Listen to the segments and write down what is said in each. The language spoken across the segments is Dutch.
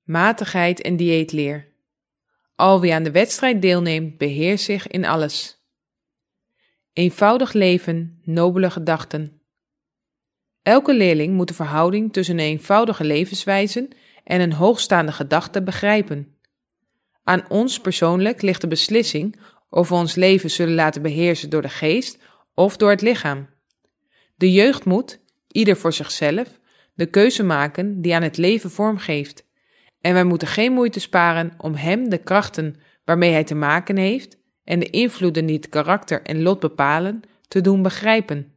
matigheid en dieetleer. Al wie aan de wedstrijd deelneemt, beheerst zich in alles. Eenvoudig leven, nobele gedachten. Elke leerling moet de verhouding tussen een eenvoudige levenswijze en een hoogstaande gedachte begrijpen. Aan ons persoonlijk ligt de beslissing of we ons leven zullen laten beheersen door de geest of door het lichaam. De jeugd moet, ieder voor zichzelf, de keuze maken die aan het leven vorm geeft. En wij moeten geen moeite sparen om hem de krachten waarmee hij te maken heeft en de invloeden die het karakter en lot bepalen, te doen begrijpen.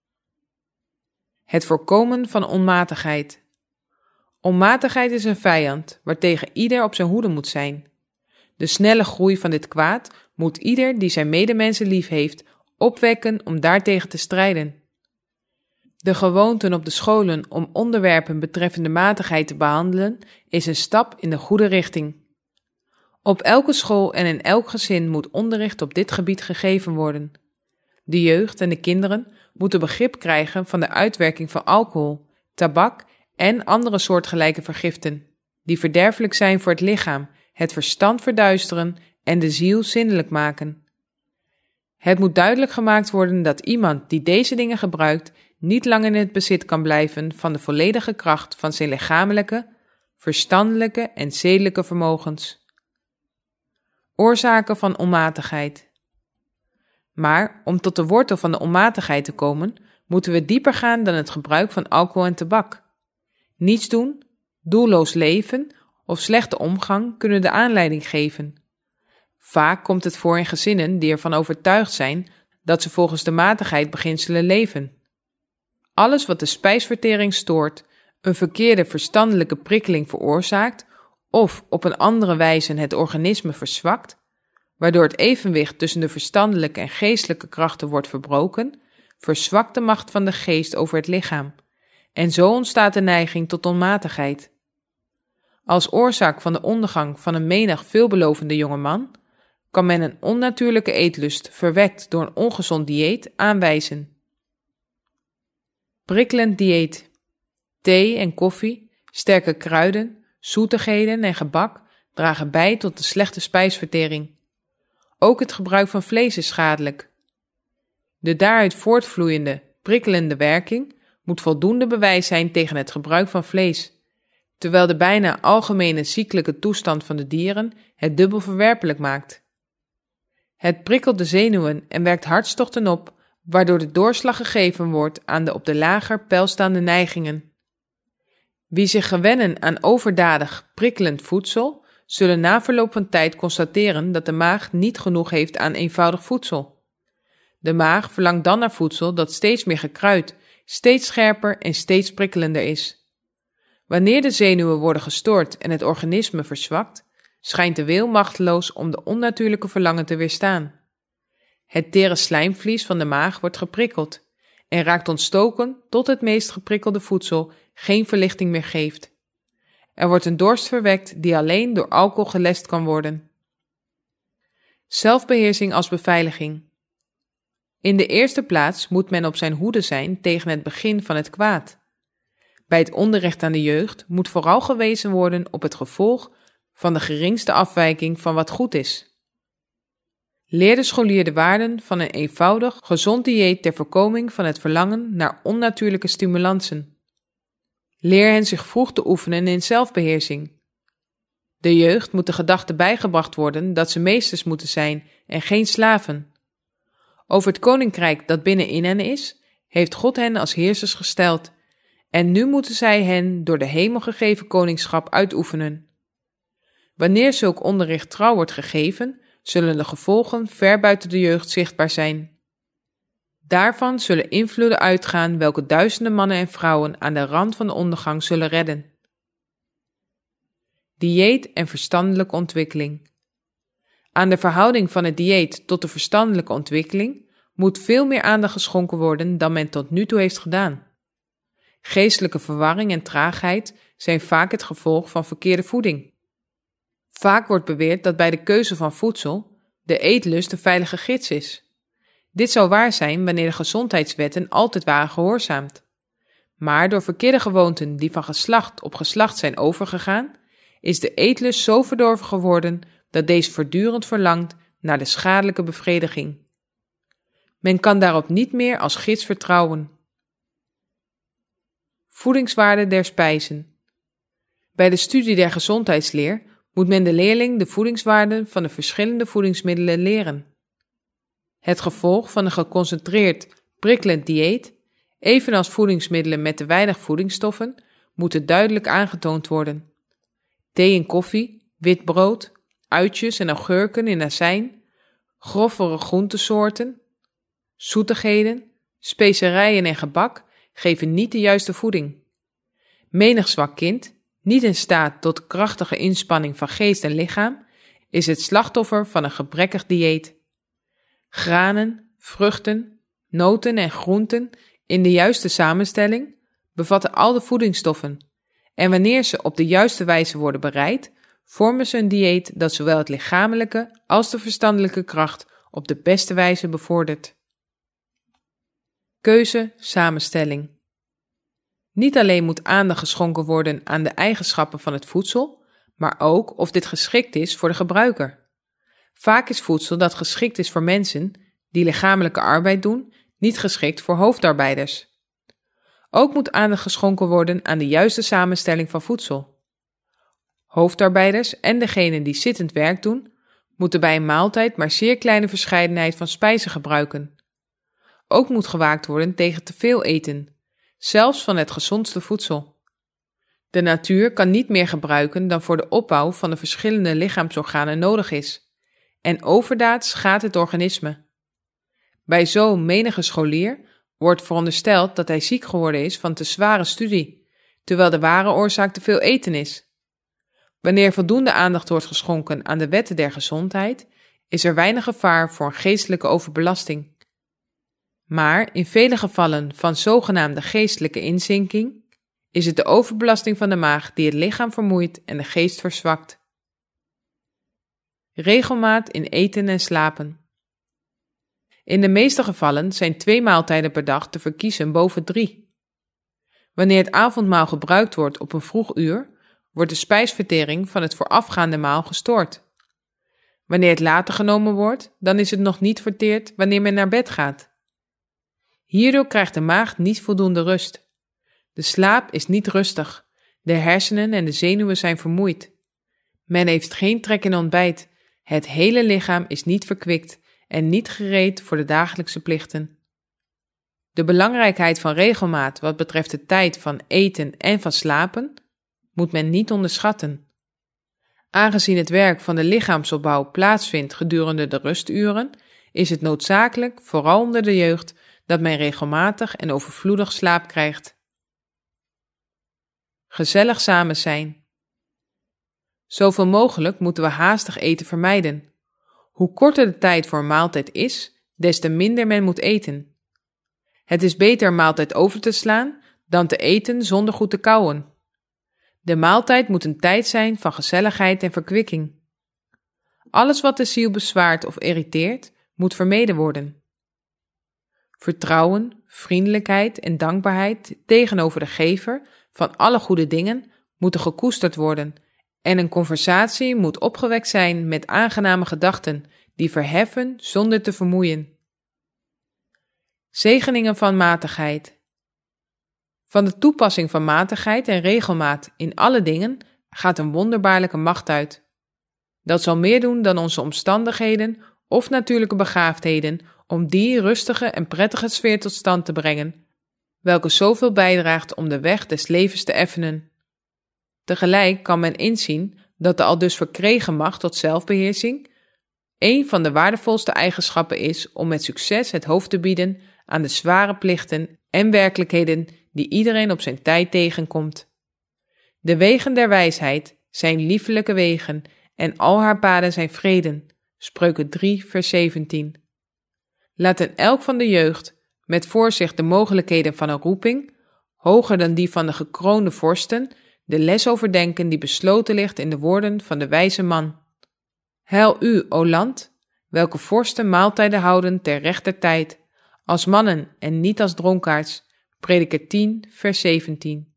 Het voorkomen van onmatigheid. Onmatigheid is een vijand waartegen ieder op zijn hoede moet zijn. De snelle groei van dit kwaad moet ieder die zijn medemensen lief heeft opwekken om daartegen te strijden. De gewoonten op de scholen om onderwerpen betreffende matigheid te behandelen is een stap in de goede richting. Op elke school en in elk gezin moet onderricht op dit gebied gegeven worden. De jeugd en de kinderen moeten begrip krijgen van de uitwerking van alcohol, tabak en andere soortgelijke vergiften, die verderfelijk zijn voor het lichaam, het verstand verduisteren en de ziel zinnelijk maken. Het moet duidelijk gemaakt worden dat iemand die deze dingen gebruikt niet lang in het bezit kan blijven van de volledige kracht van zijn lichamelijke, verstandelijke en zedelijke vermogens. Oorzaken van onmatigheid. Maar om tot de wortel van de onmatigheid te komen, moeten we dieper gaan dan het gebruik van alcohol en tabak. Niets doen, doelloos leven of slechte omgang kunnen de aanleiding geven. Vaak komt het voor in gezinnen die ervan overtuigd zijn dat ze volgens de matigheidbeginselen leven. Alles wat de spijsvertering stoort, een verkeerde verstandelijke prikkeling veroorzaakt of op een andere wijze het organisme verzwakt, waardoor het evenwicht tussen de verstandelijke en geestelijke krachten wordt verbroken, verzwakt de macht van de geest over het lichaam en zo ontstaat de neiging tot onmatigheid. Als oorzaak van de ondergang van een menig veelbelovende jonge man kan men een onnatuurlijke eetlust verwekt door een ongezond dieet aanwijzen. Prikkelend dieet. Thee en koffie, sterke kruiden, zoetigheden en gebak dragen bij tot de slechte spijsvertering. Ook het gebruik van vlees is schadelijk. De daaruit voortvloeiende, prikkelende werking moet voldoende bewijs zijn tegen het gebruik van vlees, terwijl de bijna algemene ziekelijke toestand van de dieren het dubbel verwerpelijk maakt. Het prikkelt de zenuwen en werkt hartstochten op, waardoor de doorslag gegeven wordt aan de op de lager peil staande neigingen. Wie zich gewennen aan overdadig, prikkelend voedsel, zullen na verloop van tijd constateren dat de maag niet genoeg heeft aan eenvoudig voedsel. De maag verlangt dan naar voedsel dat steeds meer gekruid, steeds scherper en steeds prikkelender is. Wanneer de zenuwen worden gestoord en het organisme verzwakt, schijnt de wil machteloos om de onnatuurlijke verlangen te weerstaan. Het tere slijmvlies van de maag wordt geprikkeld en raakt ontstoken tot het meest geprikkelde voedsel geen verlichting meer geeft. Er wordt een dorst verwekt die alleen door alcohol gelest kan worden. Zelfbeheersing als beveiliging. In de eerste plaats moet men op zijn hoede zijn tegen het begin van het kwaad. Bij het onderricht aan de jeugd moet vooral gewezen worden op het gevolg van de geringste afwijking van wat goed is. Leer de scholier de waarden van een eenvoudig, gezond dieet ter voorkoming van het verlangen naar onnatuurlijke stimulansen. Leer hen zich vroeg te oefenen in zelfbeheersing. De jeugd moet de gedachte bijgebracht worden dat ze meesters moeten zijn en geen slaven. Over het koninkrijk dat binnenin hen is, heeft God hen als heersers gesteld, en nu moeten zij hen door de hemel gegeven koningschap uitoefenen. Wanneer zulk onderricht trouw wordt gegeven, zullen de gevolgen ver buiten de jeugd zichtbaar zijn. Daarvan zullen invloeden uitgaan welke duizenden mannen en vrouwen aan de rand van de ondergang zullen redden. Dieet en verstandelijke ontwikkeling. Aan de verhouding van het dieet tot de verstandelijke ontwikkeling moet veel meer aandacht geschonken worden dan men tot nu toe heeft gedaan. Geestelijke verwarring en traagheid zijn vaak het gevolg van verkeerde voeding. Vaak wordt beweerd dat bij de keuze van voedsel de eetlust een veilige gids is. Dit zou waar zijn wanneer de gezondheidswetten altijd waren gehoorzaamd. Maar door verkeerde gewoonten die van geslacht op geslacht zijn overgegaan is de eetlust zo verdorven geworden dat deze voortdurend verlangt naar de schadelijke bevrediging. Men kan daarop niet meer als gids vertrouwen. Voedingswaarde der spijzen. Bij de studie der gezondheidsleer moet men de leerling de voedingswaarden van de verschillende voedingsmiddelen leren. Het gevolg van een geconcentreerd, prikkelend dieet, evenals voedingsmiddelen met te weinig voedingsstoffen, moeten duidelijk aangetoond worden. Thee en koffie, wit brood, uitjes en augurken in azijn, groffere groentesoorten, zoetigheden, specerijen en gebak geven niet de juiste voeding. Menig zwak kind, niet in staat tot krachtige inspanning van geest en lichaam, is het slachtoffer van een gebrekkig dieet. Granen, vruchten, noten en groenten in de juiste samenstelling bevatten al de voedingsstoffen en wanneer ze op de juiste wijze worden bereid, vormen ze een dieet dat zowel het lichamelijke als de verstandelijke kracht op de beste wijze bevordert. Keuze, samenstelling. Niet alleen moet aandacht geschonken worden aan de eigenschappen van het voedsel, maar ook of dit geschikt is voor de gebruiker. Vaak is voedsel dat geschikt is voor mensen die lichamelijke arbeid doen, niet geschikt voor hoofdarbeiders. Ook moet aandacht geschonken worden aan de juiste samenstelling van voedsel. Hoofdarbeiders en degenen die zittend werk doen, moeten bij een maaltijd maar zeer kleine verscheidenheid van spijzen gebruiken. Ook moet gewaakt worden tegen te veel eten, zelfs van het gezondste voedsel. De natuur kan niet meer gebruiken dan voor de opbouw van de verschillende lichaamsorganen nodig is, en overdaad schaadt het organisme. Bij zo menige scholier wordt verondersteld dat hij ziek geworden is van te zware studie, terwijl de ware oorzaak te veel eten is. Wanneer voldoende aandacht wordt geschonken aan de wetten der gezondheid, is er weinig gevaar voor een geestelijke overbelasting. Maar in vele gevallen van zogenaamde geestelijke inzinking is het de overbelasting van de maag die het lichaam vermoeit en de geest verzwakt. Regelmaat in eten en slapen. In de meeste gevallen zijn 2 maaltijden per dag te verkiezen boven 3. Wanneer het avondmaal gebruikt wordt op een vroeg uur, wordt de spijsvertering van het voorafgaande maal gestoord. Wanneer het later genomen wordt, dan is het nog niet verteerd wanneer men naar bed gaat. Hierdoor krijgt de maag niet voldoende rust. De slaap is niet rustig, de hersenen en de zenuwen zijn vermoeid. Men heeft geen trek in ontbijt, het hele lichaam is niet verkwikt en niet gereed voor de dagelijkse plichten. De belangrijkheid van regelmaat wat betreft de tijd van eten en van slapen moet men niet onderschatten. Aangezien het werk van de lichaamsopbouw plaatsvindt gedurende de rusturen, is het noodzakelijk, vooral onder de jeugd, dat men regelmatig en overvloedig slaap krijgt. Gezellig samen zijn. Zoveel mogelijk moeten we haastig eten vermijden. Hoe korter de tijd voor een maaltijd is, des te minder men moet eten. Het is beter een maaltijd over te slaan dan te eten zonder goed te kauwen. De maaltijd moet een tijd zijn van gezelligheid en verkwikking. Alles wat de ziel bezwaart of irriteert, moet vermeden worden. Vertrouwen, vriendelijkheid en dankbaarheid tegenover de gever van alle goede dingen moeten gekoesterd worden en een conversatie moet opgewekt zijn met aangename gedachten die verheffen zonder te vermoeien. Zegeningen van matigheid. Van de toepassing van matigheid en regelmaat in alle dingen gaat een wonderbaarlijke macht uit. Dat zal meer doen dan onze omstandigheden of natuurlijke begaafdheden om die rustige en prettige sfeer tot stand te brengen, welke zoveel bijdraagt om de weg des levens te effenen. Tegelijk kan men inzien dat de aldus verkregen macht tot zelfbeheersing een van de waardevolste eigenschappen is om met succes het hoofd te bieden aan de zware plichten en werkelijkheden die iedereen op zijn tijd tegenkomt. De wegen der wijsheid zijn liefelijke wegen en al haar paden zijn vreden. Spreuken 3 vers 17. Laat een elk van de jeugd met voor zich de mogelijkheden van een roeping, hoger dan die van de gekroonde vorsten, de les overdenken die besloten ligt in de woorden van de wijze man. Heil u, o land, welke vorsten maaltijden houden ter rechter tijd, als mannen en niet als dronkaards. Prediker 10 vers 17.